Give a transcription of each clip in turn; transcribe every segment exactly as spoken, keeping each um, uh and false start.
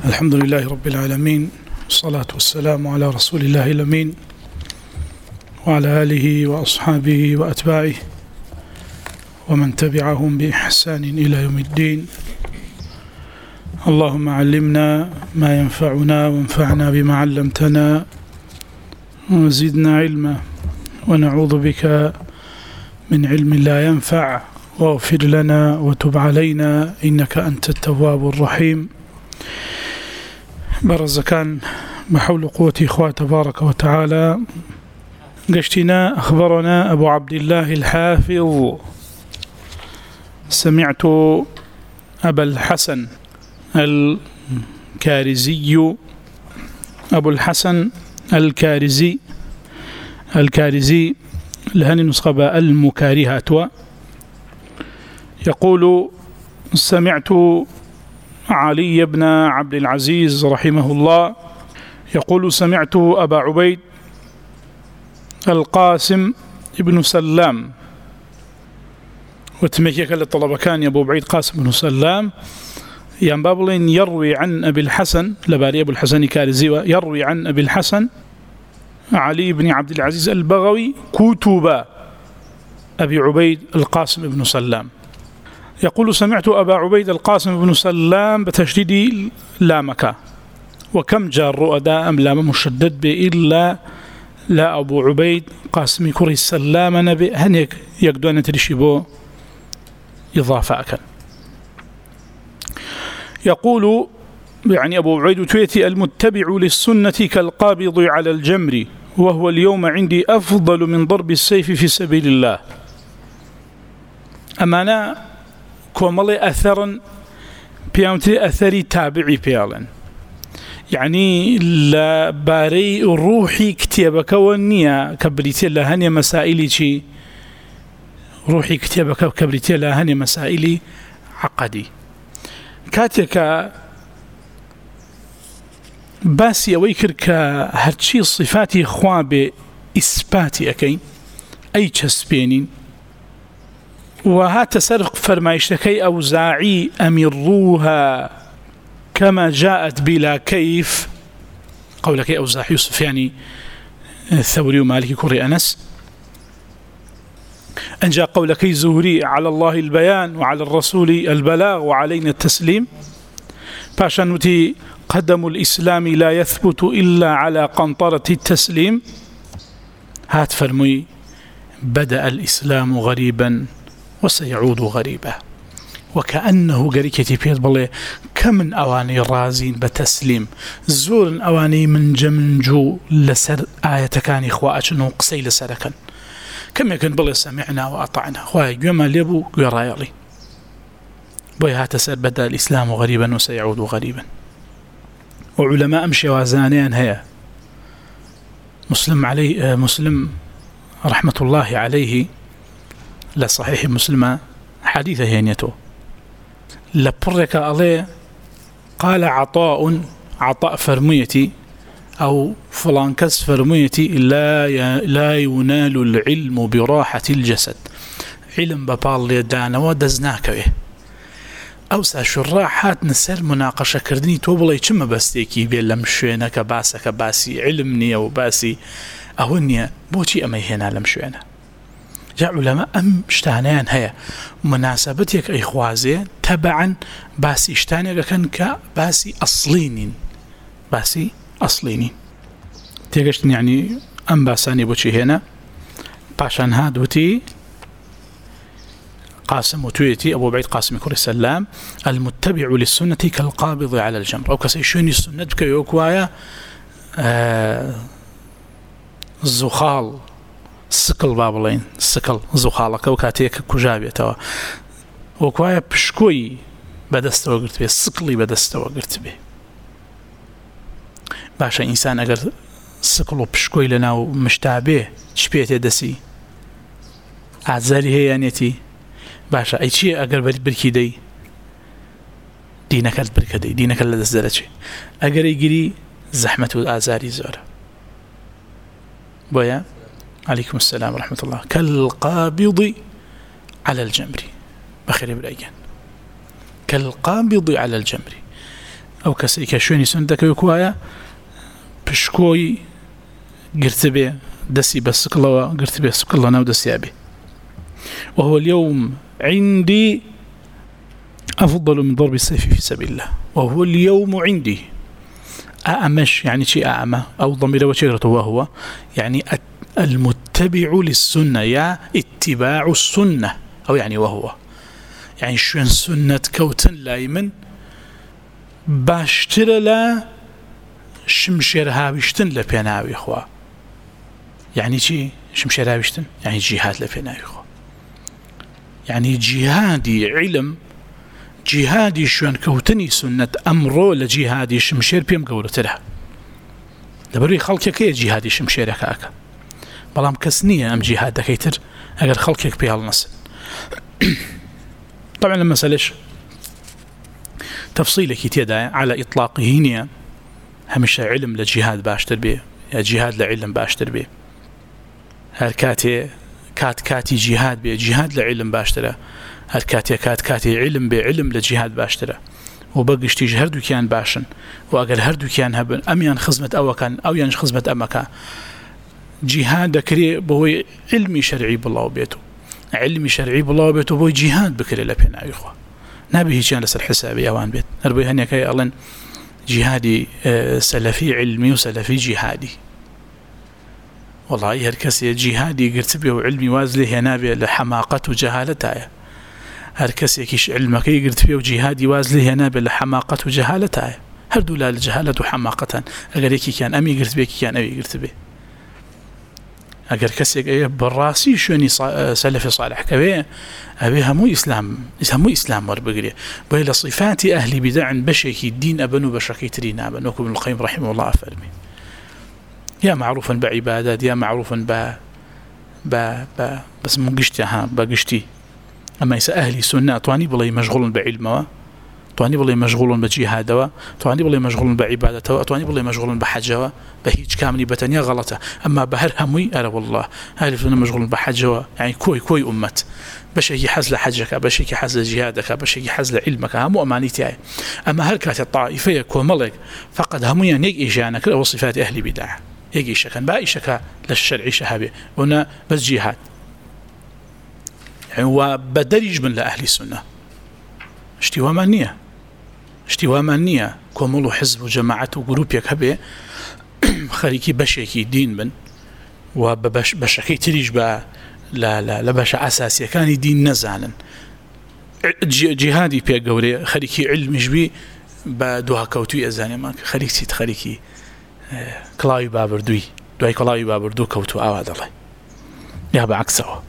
الحمد لله رب العالمين، والصلاة والسلام على رسول الله الأمين وعلى آله وأصحابه وأتباعه ومن تبعهم بإحسان إلى يوم الدين. اللهم علمنا ما ينفعنا وانفعنا بما علمتنا وزدنا علما، ونعوذ بك من علم لا ينفع، واغفر لنا وتب علينا إنك أنت التواب الرحيم. برزكان بحول قوة إخوة تبارك وتعالى. قشتنا أخبرنا أبو عبد الله الحافظ سمعت أبا الحسن الكارزي أبو الحسن الكارزي الكارزي لهني نسخة المكارهة يقول: سمعت علي بن عبد العزيز رحمه الله يقول: سمعت أبا عبيد القاسم ابن سلام. وتمكيك للطلبة كان أبو عبيد قاسم بن سلام ينبابلين يروي عن أبي الحسن لباري أبو الحسن كارزي يروي عن أبي الحسن علي بن عبد العزيز البغوي كتب أبي عبيد القاسم بن سلام. يقول: سمعت أبا عبيد القاسم بن سلام بتشديد لامك، وكم جار رؤدا أم لام مشدد بإلا لا أبو عبيد قاسم كري السلام نبي هنيك يقدون ترشبو إضافة أكل. يقول يعني أبو عبيد تويتي: المتبع للسنة كالقابض على الجمر، وهو اليوم عندي أفضل من ضرب السيف في سبيل الله. أمانا كومالي أثرا بيامتي أثري تابعي بيالن، يعني لباري روحي كتابك ونيا كبريتي لهني مسائلي شي روحي كتابك كبريتي لهني مسائلي عقدي كاتك باسي ويكر كهرشي صفاتي خواب إثباتي أكين أي تسبينين. وهات سرق فرمايشتكي أوزاعي أمروها كما جاءت بلا كيف، قولك أوزاعي يوسف يعني الثوري ومالكي كوري أنس. أن جاء قولك زهري: على الله البيان وعلى الرسول البلاغ وعلينا التسليم. باشانوتي: قدم الإسلام لا يثبت إلا على قنطرة التسليم. هات فرمي: بدأ الإسلام غريبا وسيعود غريبا. وكأنه قريكتي بيت بالله كمن أواني رازين بتسليم زور أواني من جمنجو لسر آية كان إخوة نقصي لسركا كم يكن بالله سمعنا وأطعنا خواهي يوم ليبو يرايلي بوي هاتسر بدأ الإسلام غريبا وسيعود غريبا. وعلماء أمشي وازانيان هيا مسلم عليه مسلم رحمة الله عليه لصحيح مسلمة حديثة هينيته لبرك عليه قال: عطاء عطاء فرميتي أو فلان كس فرميتي لا لا ينال العلم براحة الجسد. علم ببال دانا ودزناك به أوسع شراحات نسر مناقشة كردني توبلي كم بستيكي بيلم شوينة كباسة كباسي علمني أو باسي أهونية بوتي أمي هنا لم شوينة. جاء علماء أم اشتانيان هيا مناسبتك أي خوازي تبعا باسي اشتاني كان كباسي أصلينين باسي أصلينين تيجشتني يعني أم باساني بوشي هنا باشان هادوتي قاسم وتويتي أبو بعيد قاسم كوري السلام: المتبع للسنة كالقابض على الجمر، أو كسيشوني السنة بكيوكوايا آه الزخال سكل بابلين سكل زخالك وكاتيك كجابيته وكوايا بشكوي بدست وقرت به سكلي بدست وقرت به. باشا إنسان أقر سكلو بشكوي لنا ومشتابه شبيته دسي أعزالي هي يانيتي باشا أي شيء أقر بركي دي دينك البركة دي دينك اللدس دلتي أقر يقري زحمة الآزاري زورة بويا عليكم السلام ورحمة الله. كالقابض على الجمر بخير بالأيان كالقابض على الجمر أو كسيك شوني سندك وكوايا بشكوي قرتبه دسي بس كله قرتبه سكله ناو دسي أبي. وهو اليوم عندي أفضل من ضرب السيف في سبيل الله. وهو اليوم عندي أأمش يعني شيء أعمى أو ضمير وشجرته وهو يعني المتبع للسنة يا اتباع السنة أو يعني وهو يعني شون سنة كوتن لايمن باشتر لا شمشير هاوشتن لبيناوي إخوة. يعني شيء شمشير هاوشتن يعني جهاد لبيناوي إخوة. يعني جهادي علم جهادي شون كوتني سنة أمره لجهادي شمشير بيم قولت لها دبري خلقك كي جهادي شمشيرك هكا بلام كسنية أم جهادك كيتر أجر خلقك بها النص. طبعا لما سألش تفصيلك يتيدا على إطلاقه هنا همش علم لجهاد باشتر به جهاد لعلم باشتر به هالكاتي كات كاتي جهاد به جهاد لعلم باشتره هالكاتي كات كاتي علم بعلم لجهاد باشتره وبقشتي هردو كان باشن وأقل هردو كان هبن أميان خزمة أو كان أو ين خزمة أمكا جهاد كري بوي علمي شرعي بالله وبيته علمي شرعي بالله وبيته بوي جهاد بكري لبينا يا إخوة نبي كان لسر حسابي أوان بيت أربي هني كي ألين جهادي سلفي علمي وسلفي جهادي والله هركسي جهادي قرت به علمي وازله نابي لحماقة وجهالته هركسي كيش علمك يقرت به وجهادي وازله نابي لحماقة وجهالته هردو لا الجهالة وحماقة أجر يكي كان أمي قرت به كي كان أمي قرت به أجر كسي بالراسي شوني سلفي صالح كبير أبيها مو إسلام مو إسلام وربقري بين صفات أهل بدع بشكي الدين أبنو بشكي ترين أبنو ابن القيم رحمه الله أفرمي يا معروفا بعبادات يا معروفا ب ب ب بس مقشتي ها بقشتي أما إذا أهلي سنة طواني بالله مشغول بعلمه طواني بالله مشغول بجهاده طواني بالله مشغول بعبادته طواني بالله مشغول بحجه بهيج كامل بتنيا غلطه أما بهر همي أنا والله أهلي سنة مشغول بحجه يعني كوي كوي أمت بشي حزل حجك بشي حزل جهادك بشي حزل علمك هم أمانيتي أما هل كانت الطائفية كوملك فقد هم يعني إجانك وصفات أهل بدع يجي شكا باقي شكا للشرع شهابي هنا بس جهاد يعني وبدرج من لأهل السنة اشتوى مانية اشتوى مانية كوملو حزب وجماعة وجروب يكهبه خليكي بشيكي دين من وبش بشكي تريج با لا لا لا بش أساسي كان دين نزالا جهادي بيا قولي خليكي علم جبي بدوها كوتوي أزاني ماك خليكي تخليكي كلاوي بابر دوي دوي كلاوي بابر دو كوتو أواد الله يا بعكسه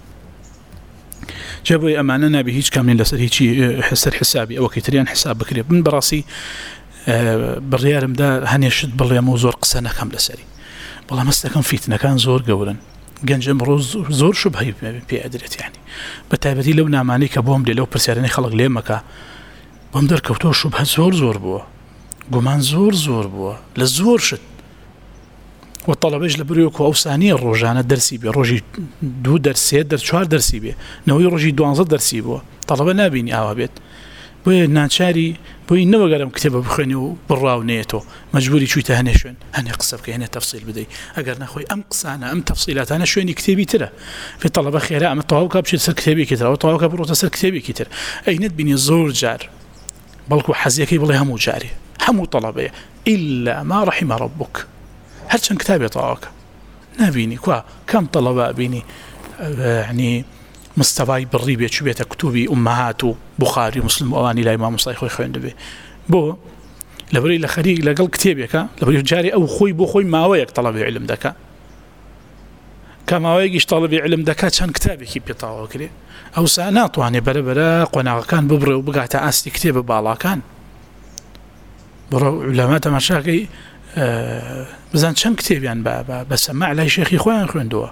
جابوا أماننا بهيج كاملين لسر هيجي حسر حسابي أو كيتريان حساب بكري من براسي بالريال مدا هني شد بالله موزور قسنا كم لسري والله مستكن فيتنا كان زور قولا جنجم روز زور شبهي بيعدلت يعني بتعبتي لو نعماني كبوم لي لو برسيرني خلق ليه مكا بمدر كوتو شبه زور زور بوا قمان زور زور بوا للزور شد والطلبة يجل بريوكو أو ثانية الرجانة درسي بي روجي دو درسي در شوار درسي بي نوي روجي دوانزة درسي بوا طلبة نابيني آوا بيت بوي نانشاري بوي نوا قرم كتابة بخيني براو نيتو مجبوري شوي تهنشون هني قصب كي هنا تفصيل بدي أقر نخوي أم قصانا أم تفصيلات أنا شويني كتابي ترى في طلبة خيراء أم الطواوكا بشي سر كتابي كتر أو الطواوكا بروتا سر كتابي كتر أي ند بيني زور جار بلكو حزيكي بالله همو جاري همو طلبة إلا ما رحم ربك هل كان كتابي طواوكا نابيني كوا كم طلبة بيني يعني مستواي بالريبية شو بيتا كتبي أمهاتو بخاري مسلم وأواني لا إمام صحيح خوي خوين دبي بو لبري لخريق لقل كتابيك لبري جاري أو خوي بو خوي ما وياك طلبي علم دكا كما وياكيش طلبي علم دكا كان كتابي كي بيطاوه كلي أو سانات واني بلا بلا قناع كان ببري وبقى تأسي كتاب بالا كان برو علماء مشاكي أه بزان شن كتاب يعني بسمع على شيخي خوين خوين دوا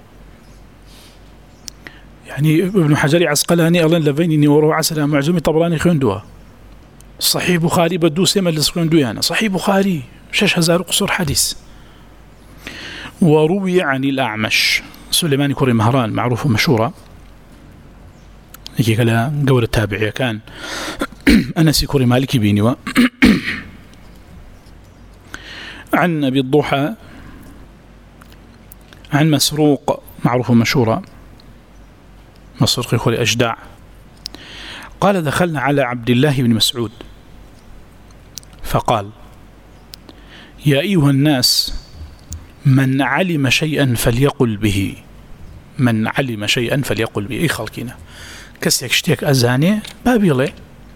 يعني ابن حجر عسقلاني ألين لفيني وروح عسل معجمي طبراني خندوها صحيح بخاري بدو سيما اللي خندوه أنا صحيح بخاري شش هزار قصور حديث. وروي عن الأعمش سليمان كوري مهران معروف ومشهورة يجي كلا قول التابعية كان أنس كوري مالكي بيني عن أبي الضحى عن مسروق معروف مشهورة مسروق يقول أجدع قال دخلنا على عبد الله بن مسعود فقال يا أيها الناس من علم شيئا فليقل به من علم شيئا فليقل به أي خلقنا كسيك شتيك أزاني بابيلي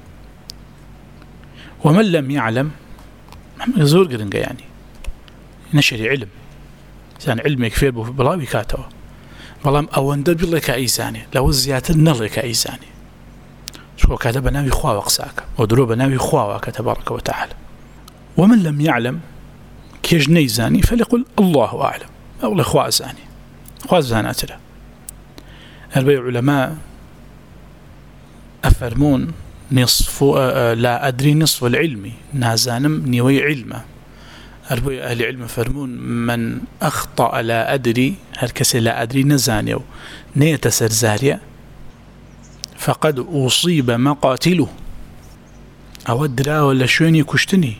ومن لم يعلم زور قرنقا يعني نشري علم زان علم يكفير بلا بكاتوا بلام أو ندبي الله كأيزاني لو زيادة نلغي كأيزاني شو كتب ناوي خوا وقساك ودروب ناوي خوا تبارك وتعالى ومن لم يعلم كيج نيزاني فليقل الله أعلم أو لخوا زاني خوا زانات له البيع علماء أفرمون نصف لا أدري نصف العلم نازانم نيوي علمه البيع أهل علم فرمون من أخطأ لا أدري هالكسي لا أدري نزانيو نية سرزاريا فقد أصيب مقاتله أو الدرا ولا شويني كشتني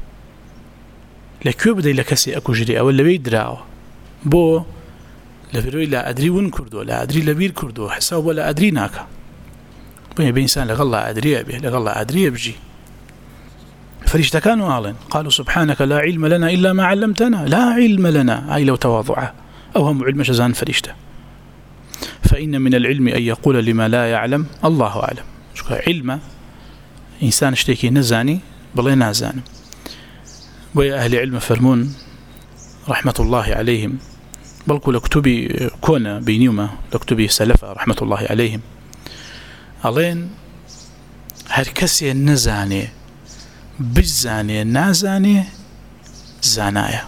لكيو بدأ لكسي أكو جري أو اللي بيدراو بو لفروي لا أدري ون كردو لا أدري لبير كردو حساب ولا أدري ناكا بين بإنسان لغلا أدري به لغلا أدري بجي فريشتا كانوا عالين قالوا سبحانك لا علم لنا إلا ما علمتنا لا علم لنا أي لو تواضعه أو هم علم شزان فريشتا فإن من العلم أن يقول لما لا يعلم الله أعلم علم إنسان اشتكي نزاني بل نازان ويا أهل علم فرمون رحمة الله عليهم بل كل اكتبي كون بينيوما اكتبي سلفة رحمة الله عليهم ألين هركسي نزاني بزاني نازاني زانايا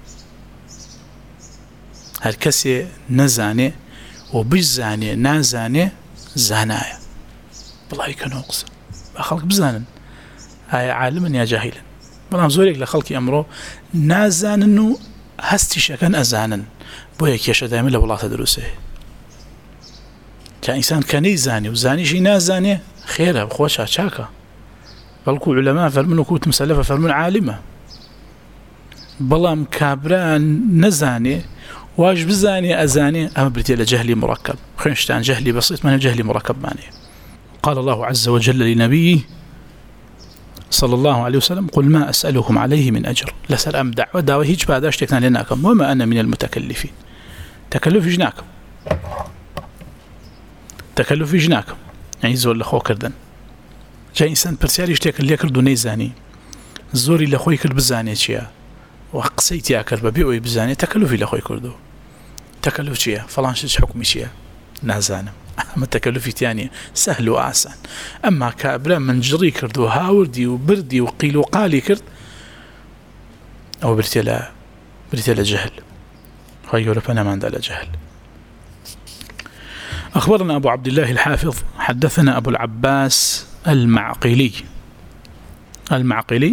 هركسي نزاني وبزاني نازاني زانايا والله كان أقصى خلق بزانا هاي عالما يا جاهلا بلام زوريك لخلقي أمره نازان إنه هستيش كان أزانا بويك يا شدائم الله والله تدرسه كان إنسان كان يزاني وزاني شي نازاني خيره بخوشها شاكا بلكو علماء فرمون كوت مسلفة فرمون عالمة بلام كابران نزاني واش بزاني أزاني أما بريتي لجهلي مركب خنشتان جهلي بسيط من جهلي مركب ماني قال الله عز وجل لنبيه صلى الله عليه وسلم قل ما أسألكم عليه من أجر لسلام دعوة دعوة هيج بعد أشتكنا لناكم وما أنا من المتكلفين تكلف جناكم تكلف جناكم يعني زول لخو كردن جاء إنسان برسياري يشتكي اللي يكردو نيزاني زوري لخوي كرد بزاني چيا وقسيتي أكرد ببيعوي بزاني تكلفي لخوي كردو تكلف چيا فلان شش حكمي چيا نازانم أما التكلفي تانية سهل وآسان أما كابرا من جري كردو هاوردي وبردي وقيل وقالي كرد أو برتلا برتلا جهل خير ربنا ما عندنا جهل أخبرنا أبو عبد الله الحافظ حدثنا أبو العباس المعقلي المعقلي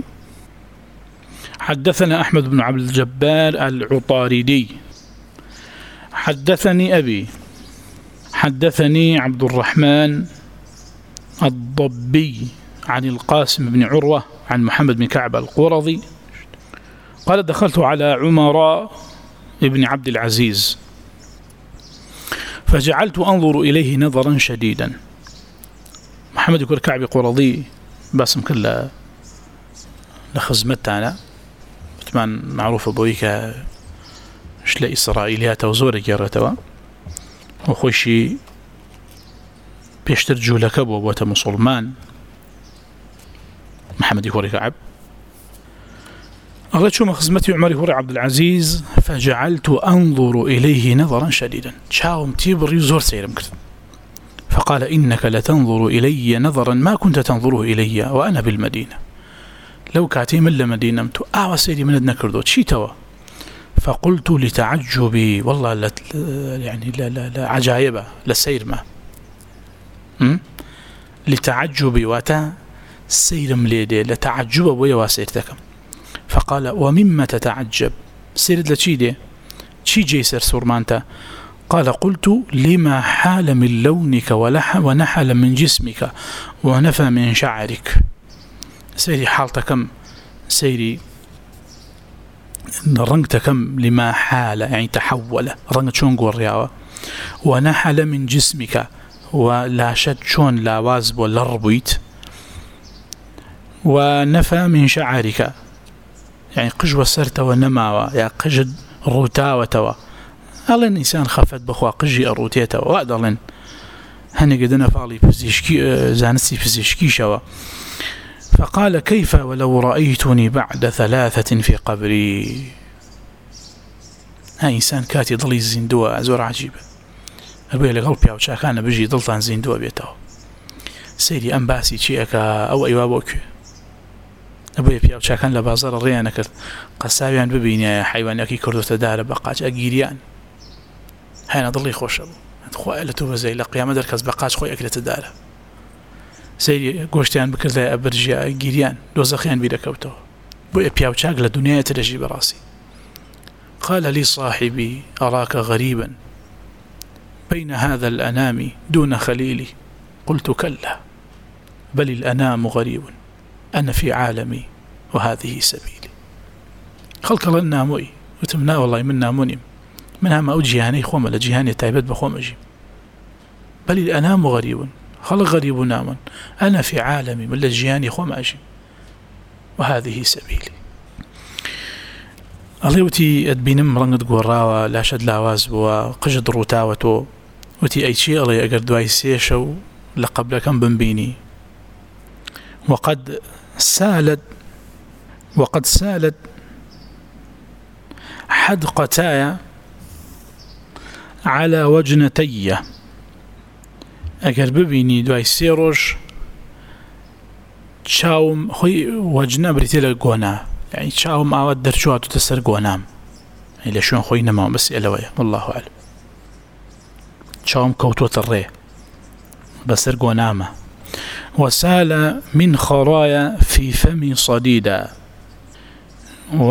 حدثنا أحمد بن عبد الجبار العطاردي حدثني أبي حدثني عبد الرحمن الضبي عن القاسم بن عروة عن محمد بن كعب القرظي قال دخلت على عمر بن عبد العزيز فجعلت أنظر إليه نظرا شديدا محمد يقول كعب قرظي باسم كله لخزمتنا بتمان معروفة بويك شلا إسرائيليات وزوري جارتوا وخوشي بيشتر جولك بوبوة مسلمان محمد يقول كعب أغلت شو مخزمتي عمر يقول عبد العزيز فجعلت أنظر إليه نظرا شديدا شاوم تيبر يزور سيرم كرت فقال إنك لتنظر إلي نظرا ما كنت تنظره إلي وأنا بالمدينة لو كاتي من المدينة آه سيدي من أدنى كردو شي توا فقلت لتعجبي والله لا يعني لا لا, لا عجائبة لسير ما م? لتعجبي واتا سير مليدي لتعجب ويا واسيرتكم فقال ومما تتعجب سيرد لشي دي شي جيسر سورمانتا قال قلت لما حال من لونك ونحل من جسمك ونفى من شعرك سيري حالتكم سيري رنگ تكم لما حال يعني تحول رنگ شون قرياوة ونحل من جسمك ولا شد شون لا وازب ولا ربيت ونفى من شعرك يعني قجوة سرت ونماوة يا قجد روتاوة ألين إنسان خفت بخوا قجي أروتيته وأدلين هني قدنا فالي فيزيشكي زانسي فيزيشكي شوا فقال كيف ولو رأيتني بعد ثلاثة في قبري ها إنسان كاتي ضلي الزندوة زور عجيبة أبوي لقلبي أو شاكان بجي ضلتان زندوة بيته سيري أنباسي شيئكا أو أيوابوك أبوي بيا أو شاكان لبازار الريانك قساويان ببيني حيوان أكي كردو تدار بقاج أجيريان هانا ضلي خوش أبو خواه لتوبة زي لقيامة دركز بقاج خوي أكلة تدار سيري قوشتيان بكرده أبرجيا جيريان دوزخيان بيدكوتو بوي بيا أو شاك لدنيا ترجي براسي قال لي صاحبي أراك غريبا بين هذا الأنام دون خليلي قلت كلا بل الأنام غريب أنا في عالمي وهذه سبيلي خلق الله الناموي وتمنا والله من ناموني منها ما أجيهاني خوما لجيهاني تايبت بخوم أجي بل الأنام غريب خلق غريب ناما أنا في عالمي من لجيهاني خوما أجي وهذه سبيلي الله وتي أدبينم رنقد قراوة لا شد لاواز وقجد روتاوتو وتي أي شيء الله يقر دواي سيشو لقبل كم بنبيني وقد سالت وقد سالت حدقتايا على وجنتي أقر ببيني دواي سيروش تشاوم خوي وجنة بريتيلا قونا يعني تشاوم أود درجوات تسر قونام إلا شون خوي نما بس إلوية والله أعلم تشاوم كوتوت الري بسر قونامه وسال من خرايا في فمي صديدا و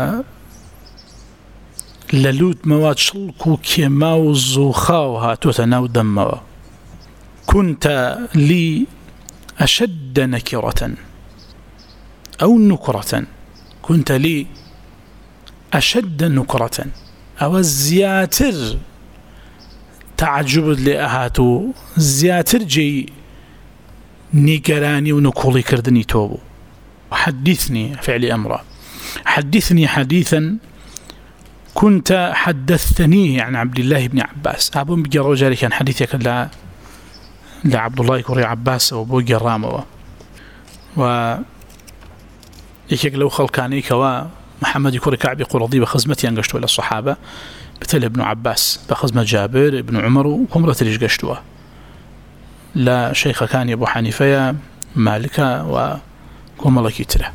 للوت مواد شلكو كيماو زوخاوها تتناو دموا كنت لي أشد نكرة أو نكرة كنت لي أشد نكرة أو الزياتر تعجب لأهاتو زياتر جي نيكراني ونكولي كردني توبو وحدثني فعل أمره حدثني حديثا كنت حدثتنيه عن عبد الله بن عباس أبو بجرى جاري كان حديثك لا لعبد الله كوري عباس وابو جرامه و يكيك لو خلقانيك ومحمد كوري كعبي قرضي بخزمتي أنقشتوا إلى الصحابة بتل ابن عباس بخزمة جابر ابن عمر وكمرة ليش قشتوا لا شيخ كان أبو حنيفة مالك وكمرة كتره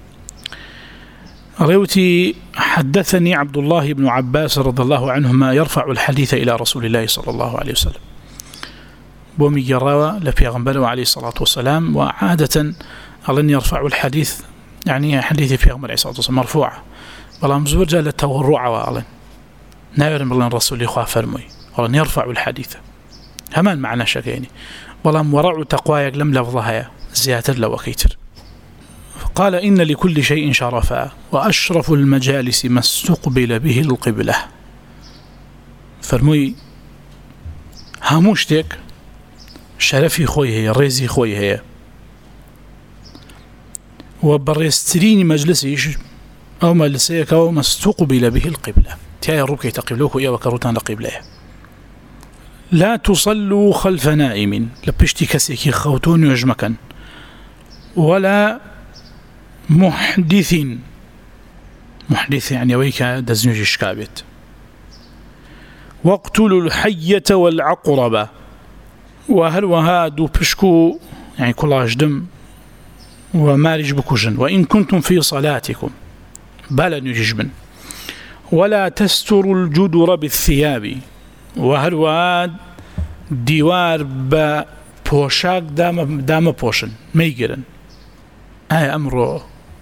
روتي حدثني عبد الله بن عباس رضي الله عنهما يرفع الحديث إلى رسول الله صلى الله عليه وسلم بومي جراوة لبيغمبر عليه الصلاة والسلام وعادة أظن يرفع الحديث يعني حديث بيغمبر عليه الصلاة والسلام مرفوع بلا مزوجة للتورع وأظن نعلم بالله الرسول يخوى فرمي أظن يرفع الحديث همان معنى شكيني بلا مرع تقوى لم لفظها زيادة لو كيتر قال إن لكل شيء شرفا وأشرف المجالس ما استقبل به القبلة فرمي هاموشتك شرفي خوي هي ريزي خوي هي وبريستريني مجلسيش أو مجلسيك أو ما استقبل به القبلة تيا ربكي تقبلوك ويا وكروتان لقبله لا تصلوا خلف نائم لبشتي كسيكي خوتون يجمكا ولا محدث محدث يعني ويك دزنوج شكابت واقتلوا الحية والعقرب وهل وهادو بشكو يعني كل أجدم ومارج بكوجن وإن كنتم في صلاتكم بلا نججبن ولا تستروا الجدر بالثياب وهل وهاد ديوار بوشاك دام دام بوشن ميجرن هاي أمره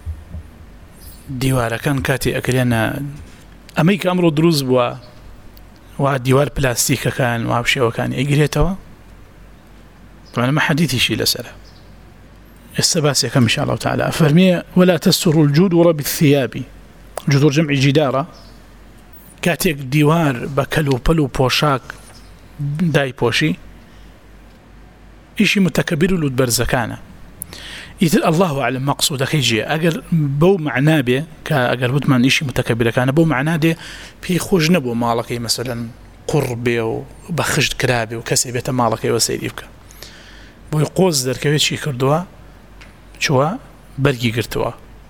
ديوار كان كاتي أكلنا أميك أمره دروز بوا وديوار بلاستيك كان وهابشي وكان يجريتوا طبعا ما حديثي شيء لسأله السباسي كم إن شاء الله تعالى فرمي ولا تستروا الجدر بالثياب جذور جمع جدارة كاتيك ديوار بكلو بلو بوشاك داي بوشي إشي متكبر لود برزكانة يتل الله أعلم مقصودك يجي أجر بو معناه به كأجر بتمن إشي متكبر كان بو معناه ده في خوج نبو مالك مثلا قربي وبخشت كرابي وكسبت مالك وسيريفك بو يقوز در كويت شي كردوا شوا برگی گرتوا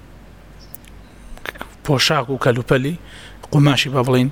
پوشاک و کلوپلی قماشی بابلین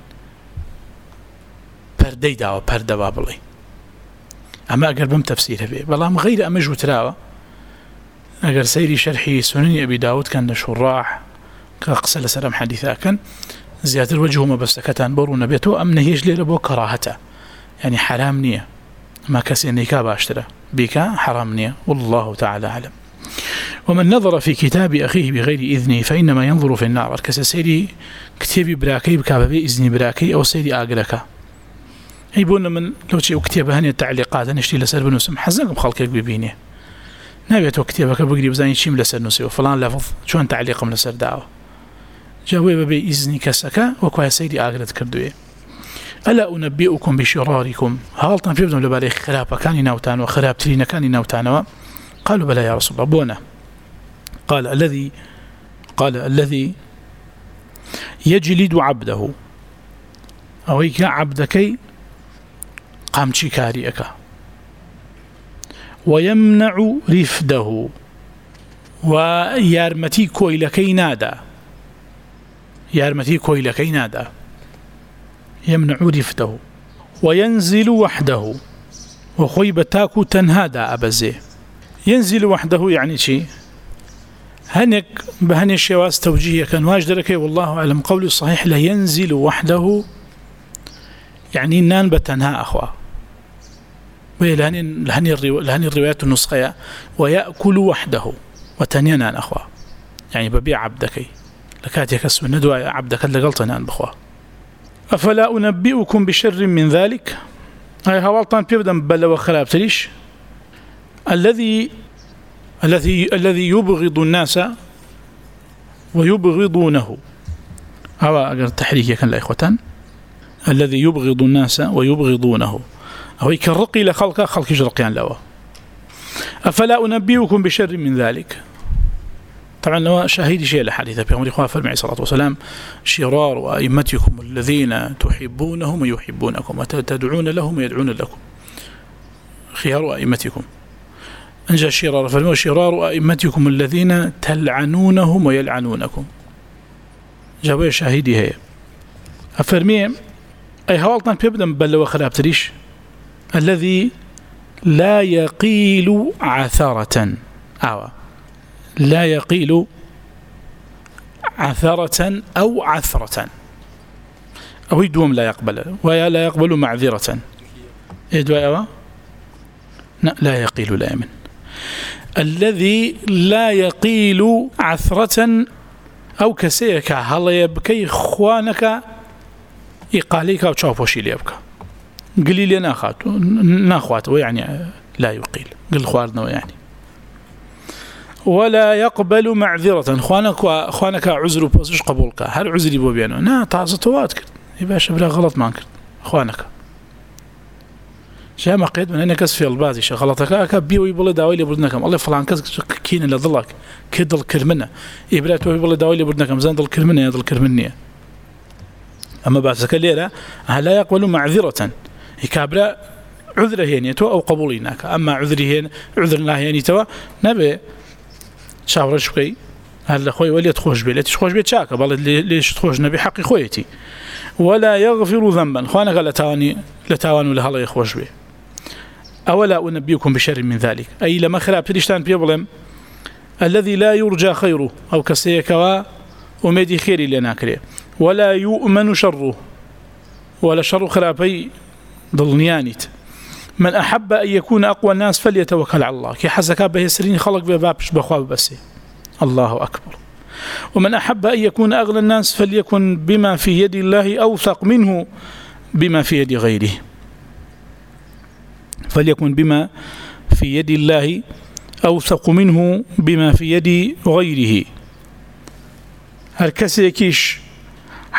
پردەی داوە پەردە با بڵێ ئەمە ئەگەر بم تەفسیرە بێ بەڵام غەیرە ئەمە جوتراوە ئەگەر سەیری شەرحی سونەنی ئەبی داود کەن لە شوڕاح کە قسە لەسەر ئەم حەدیثا کەن زیاتر وەجه مەبەستەکەتان بۆ ڕوو نەبێتەوە ئەم نەهێش لێرە بۆ کەڕاهەتە یعنی حرام نییە ما کەسێ نەیکا باشترە بیکا حرام نییە والله تعالى أعلم. ومن نظر في كتاب أخيه بغير إذنه فإنما ينظر في النار كسا سيري كتابي براكي بكابي إذني براكي أو سيري آقلك يبون من لو تشيء كتابه هني التعليقات نشتي لسر بنوسم حزنكم خلقك ببينه نابيتو كتابك بقري بزاني شيم لسر نوسي وفلان لفظ شوان تعليق من لسر دعوة جاوي ببي إذني كسكا وكوها سيري آقلت كردوه. ألا أنبئكم بشراركم هالطن في بدون لبالي خرابة كان ناوتان وخراب ترين كان ناوتان قالوا بلى يا رسول الله بونا قال الذي قال الذي يجلد عبده أو هيك عبدك قامشي كاريك ويمنع رفده ويارمتي كويلكي نادى يارمتي كويلكي نادى يمنع رفده وينزل وحده وخيبتاك تنهادى أبزي ينزل وحده يعني شيء هنك بهني الشواز توجيه كان واجدرك والله أعلم قولي الصحيح لا ينزل وحده يعني نان بتنها أخوة لهني لهني الروايات النسخية ويأكل وحده وتنينان أخوة يعني ببيع عبدك لكاتك اسم الندوة عبدك اللي غلطنان بخوة. أفلا أنبئكم بشر من ذلك هاي هوالطان بيبدأ بلا وخراب تريش الذي الذي الذي يبغض الناس ويبغضونه هو أجر تحريك كان الإخوتان الذي يبغض الناس ويبغضونه هو يكرقي لخلق خلق جرقيان لوا. أفلا أنبئكم بشر من ذلك طبعا هو شاهد شيء الحديث بيغمر إخوة فرمي الصلاة والسلام شرار وأئمتكم الذين تحبونهم ويحبونكم وتدعون لهم ويدعون لكم خيار أئمتكم أنجى الشرار فرمي شرار أئمتكم الذين تلعنونهم ويلعنونكم جاوية شاهدي هي أفرمي أي هوالتان بيبدأ بل وخراب تريش الذي لا يقيل عثرة أو لا يقيل عثرة أو عثرة أو يدوم لا يقبل ولا لا يقبل معذرة يدوى لا يقيل لا يمن الذي لا يقيل عثرة أو كسيك هل يبكي خوانك يقاليك أو تشوفوشي ليبكى قليل ناخات ناخوات ويعني لا يقيل قل خوارنا يعني ولا يقبل معذرة خوانك خوانك عذر بوزش قبولك هل عذري بو بيانو نا تعزطوات كرت يباش بلا غلط ما كرت خوانك شيء ما قيد من أنك في البازي شغلتك أكبي ويبغى داوي لي بدناكم الله فلان كذا كين لظلك كدل كرمنا إبرات ويبغى داوي لي بدناكم زين ضل كرمنا يضل كرمنيه أما بعد سكليرة لا يقبل معذرة يكابر عذره يعني تو أو قبولينك أما عذره هنا عذر الله يعني تو نبي شاور شوي هلا خوي ولي تخرج بي لا تخرج بي تشاك بالله ليش تخرج نبي حق خويتي ولا يغفر ذنبا خوانا قال تاواني لتاوان ولا هلا يخرج بي أولا أنبئكم بشر من ذلك أي لما خراب تريشتان بيبلم الذي لا يرجى خيره أو كسيكوا ومدي خيري لنا كريه ولا يؤمن شره ولا شر خرابي ضلنيانيت من أحب أن يكون أقوى الناس فليتوكل على الله كي حزك به سرين خلق ببابش بخواب بس الله أكبر ومن أحب أن يكون أغنى الناس فليكن بما في يد الله أوثق منه بما في يد غيره فليكن بما في يد الله أوثق منه بما في يد غيره هالكسي كيش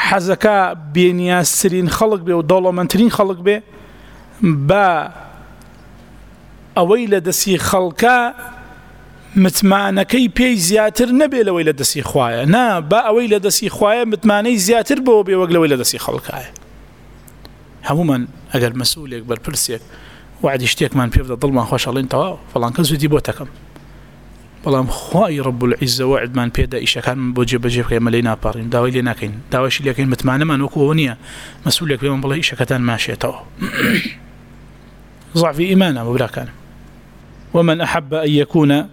حەزەکە بێنیازترین خەڵک بێ و دەوڵەمەندترین خەڵک بێ بە ئەوەی لە دەستی خەڵکە متمانەکەی پێی زیاتر نەبێ لەوەی لە دەستی خوایە، نا بە ئەوەی لە دەستی خوایە متمانەی زیاتر بەوە بێ وەک لەوەی لە دەستی خەڵکایە. هەمومان ئەگەر مەسئولێک بەرپرسێک وعدی شتێکمان پێ بدە دڵمان خۆش ئەڵێن تەواو فەڵان کەس وتی بۆ تەکەم، بەڵام خوای ڕەب العیزە وعدمان پێدا ئیشەکانمان بۆ جێبەجێ بکەین ئێمە لێی ناپاڕین، داوای لێ ناکەین، داوایشی لێکەین متمانەمان وەکو ئەوە نییە مەسئولێک پێمان بڵێ ئیشەکەتان ماشێتەوە. ضعف إيمانه وبراكانه. ومن أحب أن يكون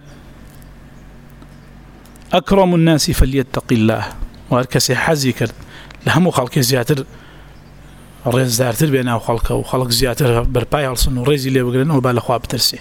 أكرم الناس فليتق الله، وهركسي حزي كرد لهم خلق زياتر ريز زياتر بينه وخلقه وخلق زياتر برباي هالصن وريزي اللي بقولنا وبال أخواب بترسي.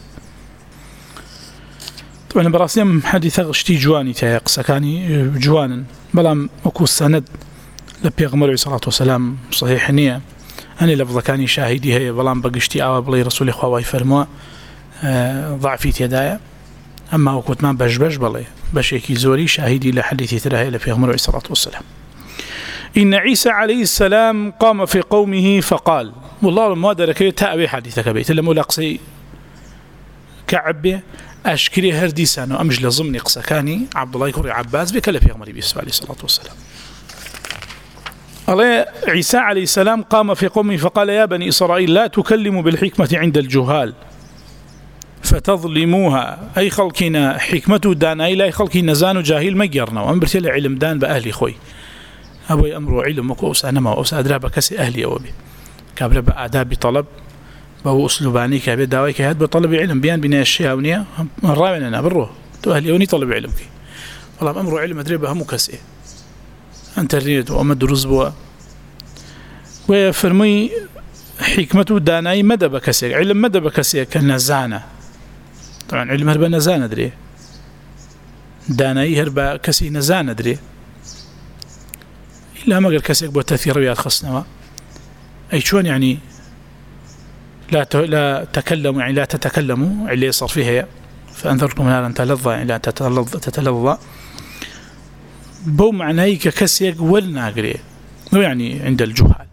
طبعا براسيم حديث شتي جواني تايق سكاني جوانا بلام أكو السند لبيغمر عليه الصلاة والسلام صحيح نية أنا لفظ كاني شاهدي هي بلام بقشتي أو بلي رسول إخوة فرموا آه ضعفي تدايا، أما وكنت ما بش بش بلي بش يكي زوري شاهدي لحديثي ترى لبيغمر عليه الصلاة والسلام. إن عيسى عليه السلام قام في قومه فقال، والله ما درك تأوي حديثك بيت لما لقصي كعبه أشكري هرديسان وأمج لضمن قسكاني عبد الله يكوري عباس بك لبيغمر عليه الصلاة والسلام. الله عيسى عليه السلام قام في قومه فقال يا بني إسرائيل لا تكلموا بالحكمة عند الجهال فتظلموها، أي خلقنا حكمته داناي لا خلقنا زان جاهل مجرنا وأمرت له علم دان بأهلي خوي أبوي أمر علم وكوس أنا ما أوس أدرى بكسي أهلي أوبي كابر بآداب طلب بهو أسلوباني كابر داوي كهاد بطلب علم بيان بناء الشيء ونيا الراوي أنا بروه تو أهلي وني طلب علم كي والله أمر علم أدري بهم كسي انترنت وأمد رزبوا وفرمي حكمته داناي مدى بكسي علم مدى بكسي كنزانة، طبعا علم هربا نزانة دري داناي هربا كسي نزانة دري إلا ما قال كسيك بو تأثير رياض خصنوا أي شون يعني لا لا تكلموا يعني لا تتكلموا اللي يصير فيها فأنذركم نارا تلظى يعني لا تتلظى تتلظى بو معناه ككسيك والناقري يعني عند الجهال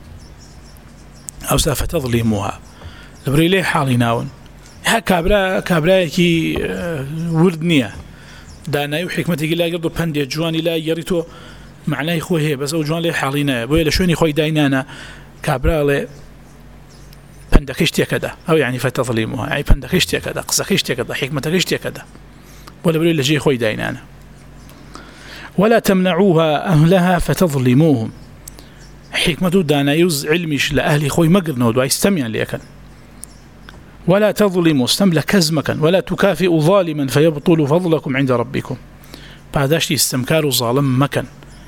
أو سوف تظلموها لبري ليه حالي ناون ها كابرا كابرا كي وردنية دانا وحكمتي لا يقدر بندي جواني لا يريتو معناه خوه هي بس أو جوان ليه حالينا بويا لشوني خوي داينانا كابرا لي بندكشتي كذا أو يعني فتظلموها أي بندكشتي كذا قصكشتي كذا حكمتكشتي كذا ولا بري لجي خوي داينانا ولا تمنعوها أهلها فتظلموهم حكمته دانا يوز علمش لأهل خوي مقرنا ودوا يستمع ليكن ولا تظلموا استملا كزمكا ولا تكافئوا ظالما فيبطل فضلكم عند ربكم بعدش استمكار ظالم مكان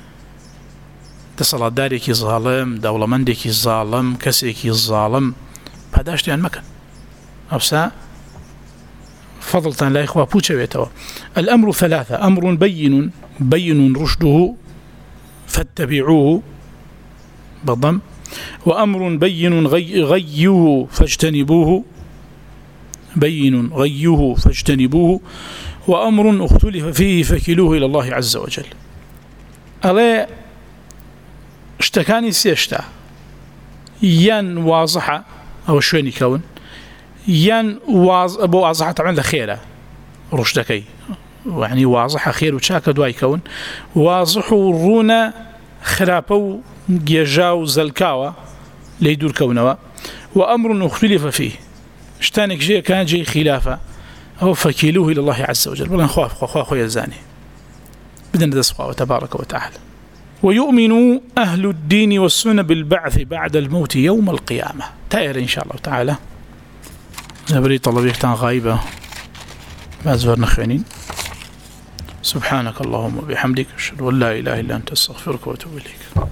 تصل دارك ظالم دولة مندك ظالم كسيك ظالم بعدش يعني مكان أبسا فضلتان لا إخوة بوشويتوا. الأمر ثلاثة: أمر بين بين رشده فاتبعوه بالضم، وأمر بين غي غيه فاجتنبوه بين غيه فاجتنبوه، وأمر اختلف فيه فكلوه إلى الله عز وجل. ألا اشتكاني سيشتا ين واضحة أو شويني كون ين واضح أبو واضحة طبعا لخيرة رشدكي يعني واضحة خير وشاك دواي كون واضح رونا خرابو جيجاو زلكاوة ليدور كونوا، وأمر اختلف فيه اشتانك جي كان جي خلافة أو فكيلوه إلى الله عز وجل. بلن خواف خواف خويا الزاني بدنا دسقوا تبارك وتعالى. ويؤمن أهل الدين والسنة بالبعث بعد الموت يوم القيامة. تائر إن شاء الله تعالى. نبري طلبيك تان غايبة ما زورنا خينين. سبحانك اللهم وبحمدك أشهد أن لا إله إلا أنت أستغفرك وأتوب إليك.